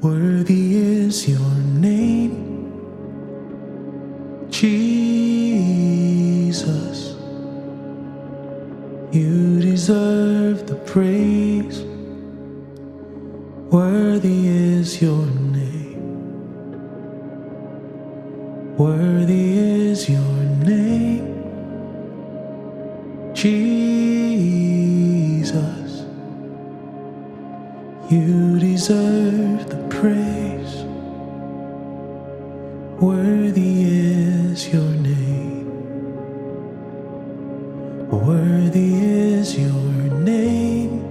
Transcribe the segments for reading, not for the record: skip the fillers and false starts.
Worthy is your name, Jesus. You deserve the praise. Worthy is your name. Worthy is your name, Jesus. You deserve the praise. Worthy is your name. Worthy is your name,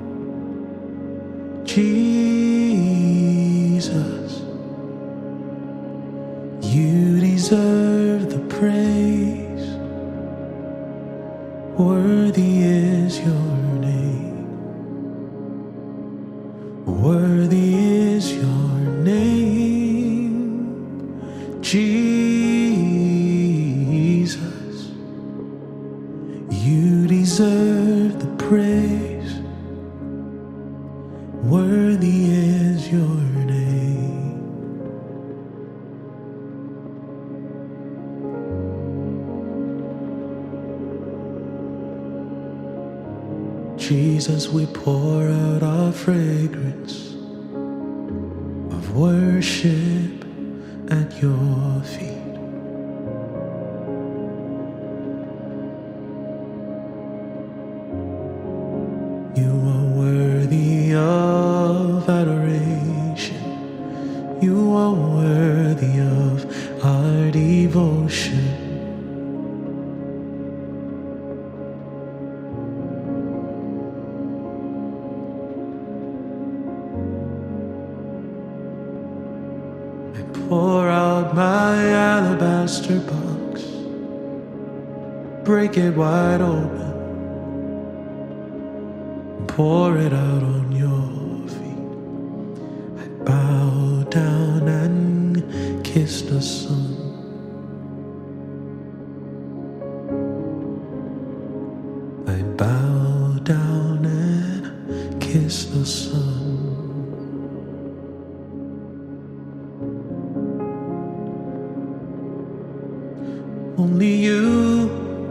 Jesus. You deserve the praise. Worthy is your name. Worthy is your name, Jesus. You deserve the praise. Worthy is your name. Jesus, we pour out our fragrance of worship at your feet. You are worthy of adoration. You are worthy of our devotion. I pour out my alabaster box, break it wide open, pour it out on your feet. I bow down and kiss the sun. I bow down and kiss the sun. Only you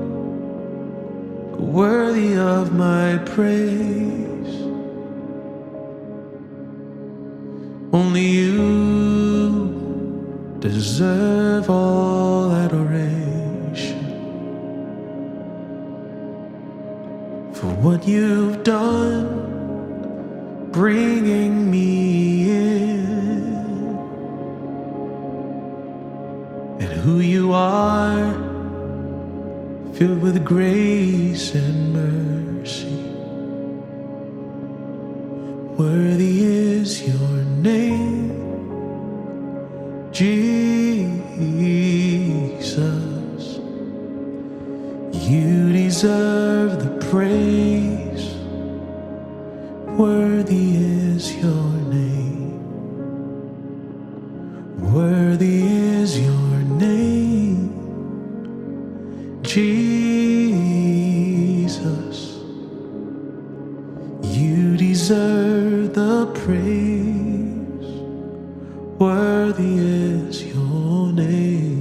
are worthy of my praise. Only you deserve all adoration for what you've done, bringing me in, and who you are, filled with grace and mercy. Worthy is your name, Jesus. You deserve the praise. Worthy is your name. Worthy is your name, Jesus. You deserve the praise. Worthy is your name.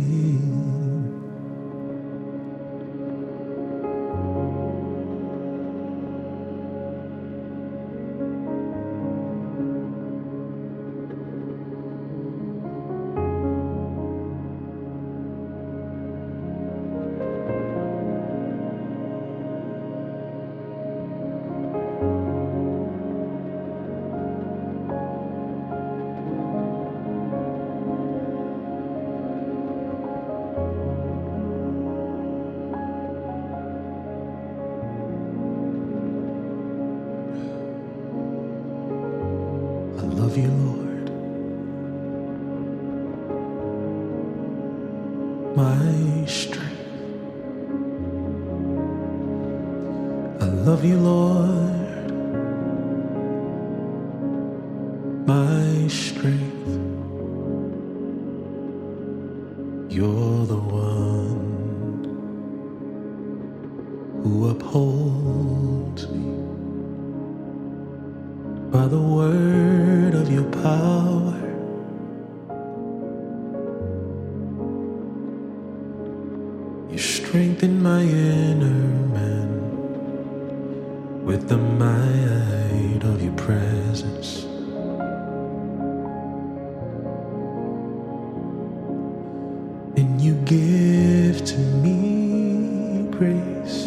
I love you, Lord, my strength. I love you, Lord, my strength. You're the one who upholds me by the word of your power. You strengthen my inner man with the might of your presence. And you give to me grace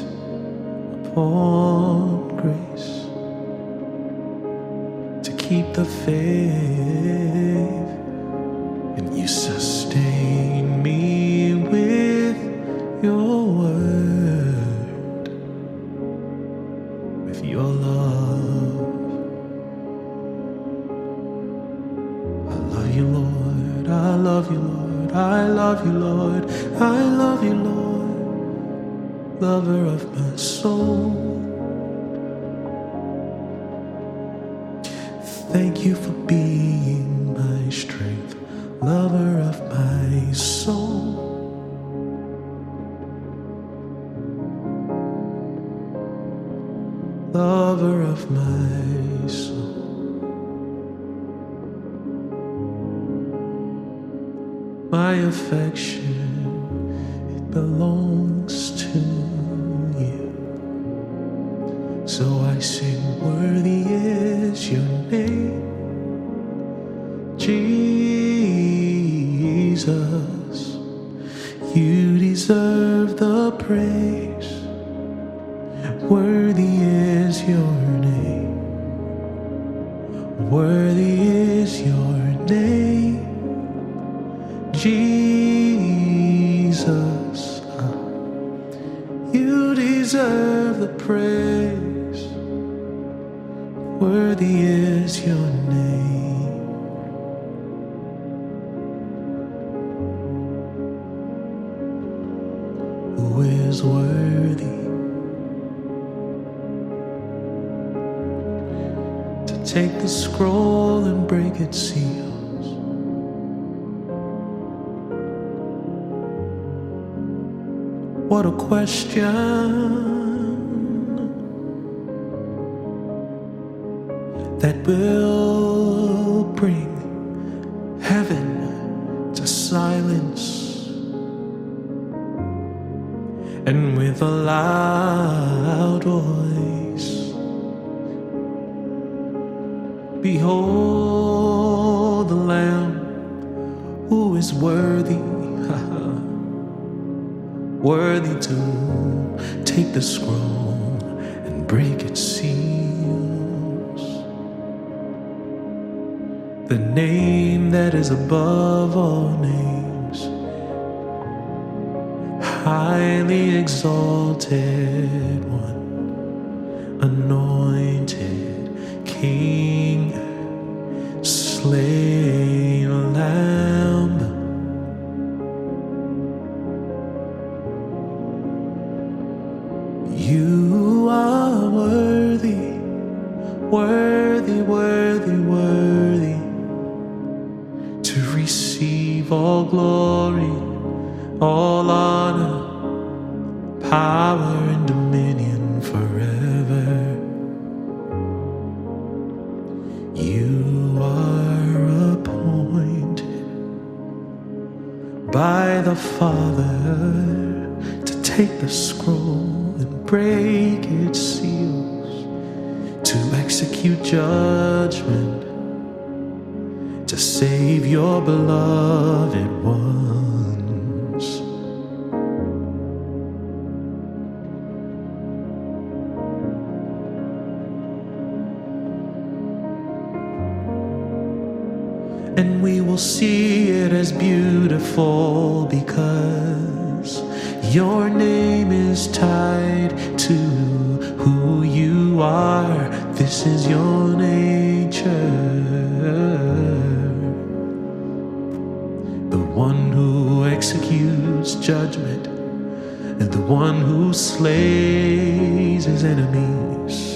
upon grace to keep the faith, and you sustain me with your word, with your love. I love you, Lord. I love you, Lord. I love you, Lord. I love you, Lord, lover of my soul. Thank you for being my strength, lover of my soul. Lover of my soul. My affection, it belongs to you. So I sing, worthy is your name, Jesus. You deserve the praise. Worthy is your name. Worthy is your name, Jesus. You deserve the praise. Worthy is your name. Who is worthy to take the scroll and break its seals? What a question that will bring heaven to silence, and with a loud voice, behold the Lamb who is worthy, worthy to take the scroll and break its seals. The name that is above all names, highly exalted one, anointed King, slain Lamb. You are worthy, worthy, worthy, worthy to receive all glory, all honor, power and dominion forever. You are appointed by the Father to take the scroll and break its seals, to execute judgment, to save your beloved ones. And we will see it as beautiful because your name is tied to who you are. This is your nature. The one who executes judgment and the one who slays his enemies.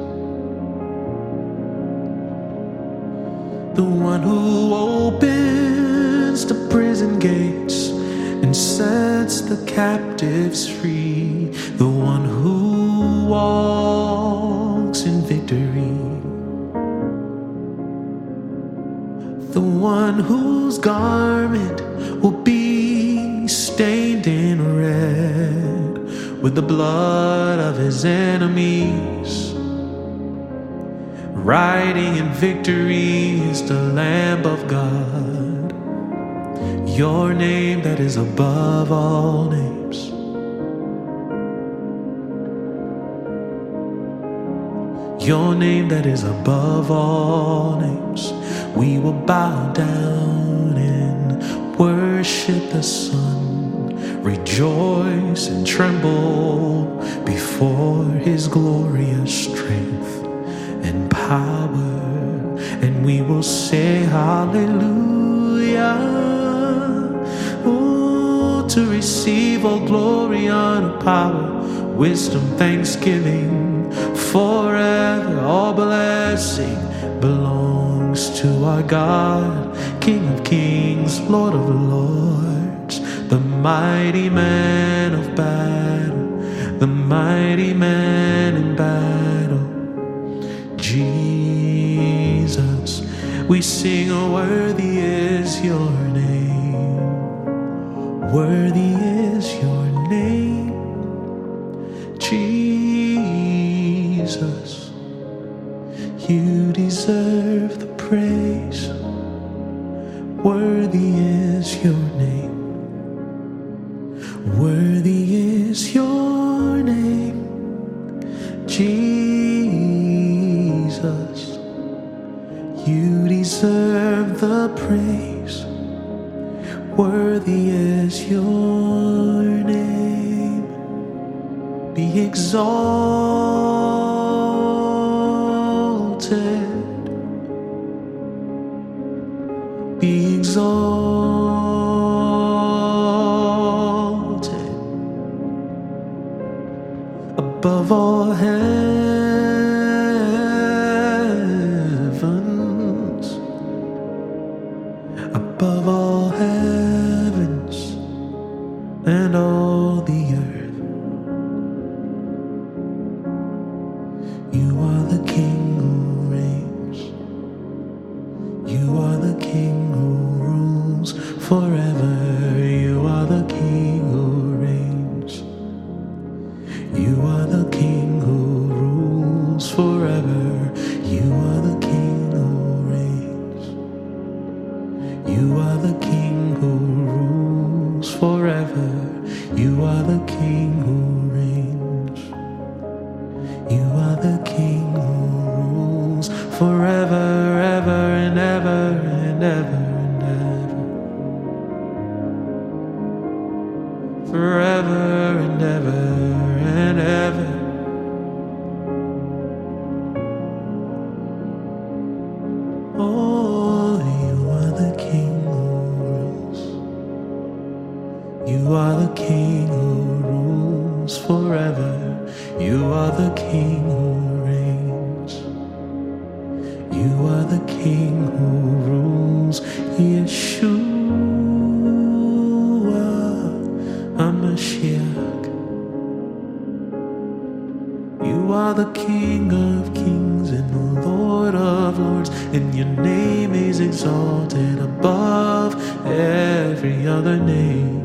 The one who opens the prison gates and sets the captives free. The one who walks in victory. the one whose garment will be stained in red with the blood of his enemies. Riding in victory is the Lamb of God, your name that is above all names. Your name that is above all names. We will bow down and worship the Son, rejoice and tremble before his glorious strength and power, and we will say hallelujah. Oh, to receive all glory, honor, power, wisdom, thanksgiving. Forever all blessing belongs to our God, King of kings, Lord of lords, the mighty man of battle, the mighty man in battle. Jesus, we sing, oh, worthy is your name, worthy is your name, Jesus, you deserve the praise. Worthy is your name. Worthy is your name, Jesus, you deserve the praise. Worthy is your name. Be exalted, be exalted above all heavens, above all heavens and all the earth. You are the King who reigns. You are the King who rules forever. You are the King who reigns. You are the King who rules forever. You are the King who reigns. You are the King who rules forever. You are the King who reigns. You are the King who rules forever, ever and ever and ever and ever. Forever and ever and ever. Oh, you are the King who rules. You are the King who rules forever. You are the King who reigns. You are the King who rules. Yeshua HaMashiach. You are the King of kings and the Lord of lords, and your name is exalted above every other name.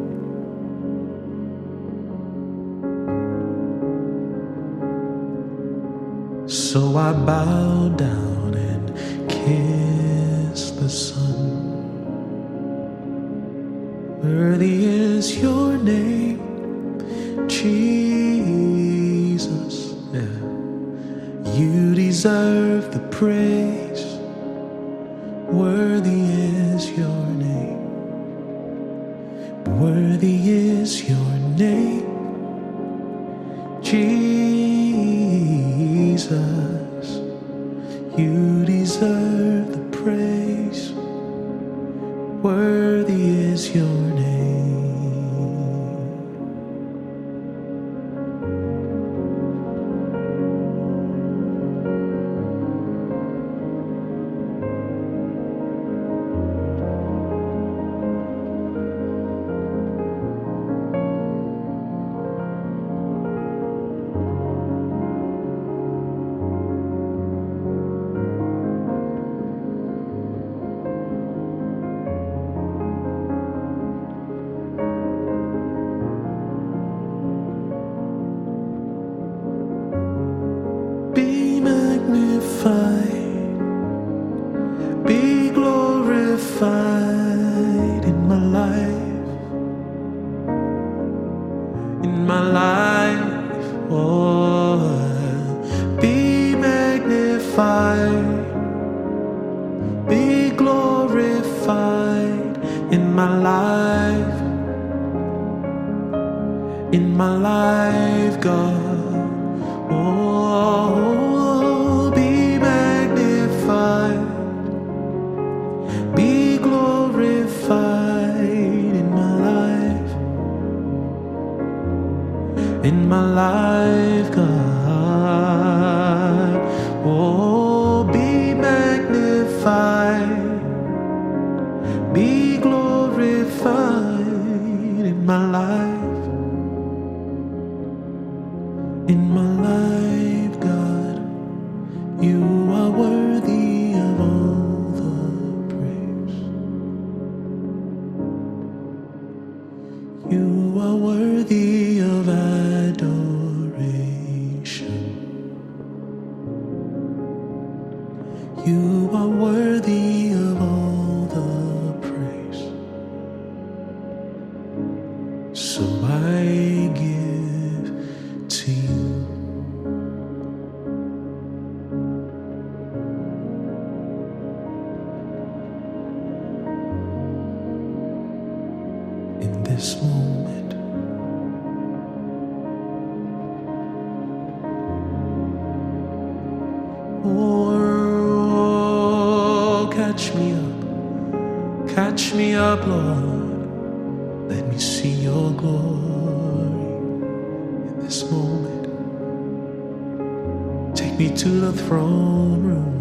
So I bow down and kiss the Son. Worthy is your name, Jesus. Yeah. You deserve the praise. Worthy is your name. Worthy is your name, Jesus, you deserve the praise. Worthy is your name. life, God. Oh, be magnified, be glorified in my life, in my life, God. You are worthy of all the praise. You are worthy of adoration. You are worthy of all the praise. So I give to you. In this moment, oh, catch me up, Lord. Let me see your glory in this moment. Take me to the throne room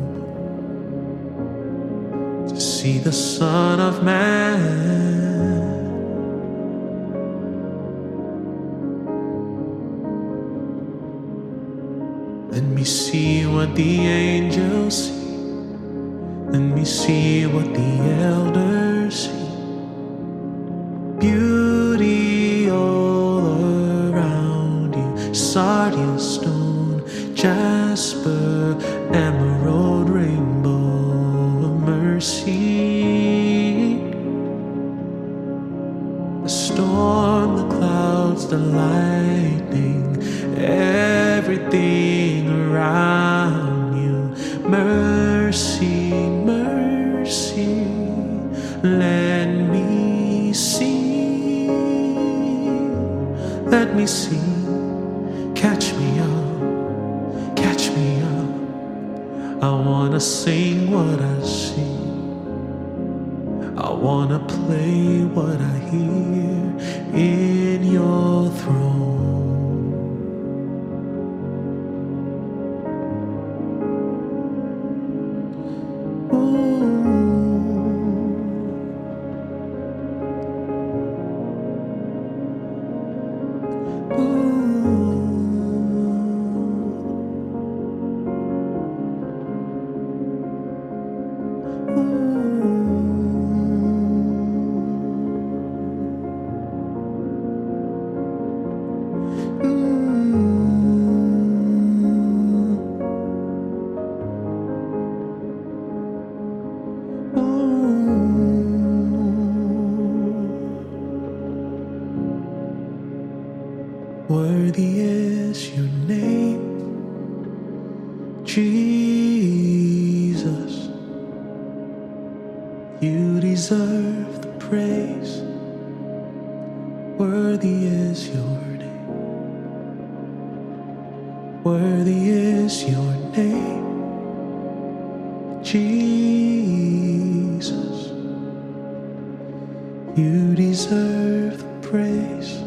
to see the Son of Man. Let me see what the angels see. Let me see what the elders see. Beauty all around you. Sardius stone, jasper, emerald, rainbow of mercy. The storm, the clouds, the lightning, everything around you. Mercy, mercy, let me see, let me see. Catch me up, catch me up. I wanna sing what I see. I wanna play what I hear in your throne. Worthy is your name, Jesus. You deserve the praise. Worthy is your name. Worthy is your name, Jesus. You deserve the praise.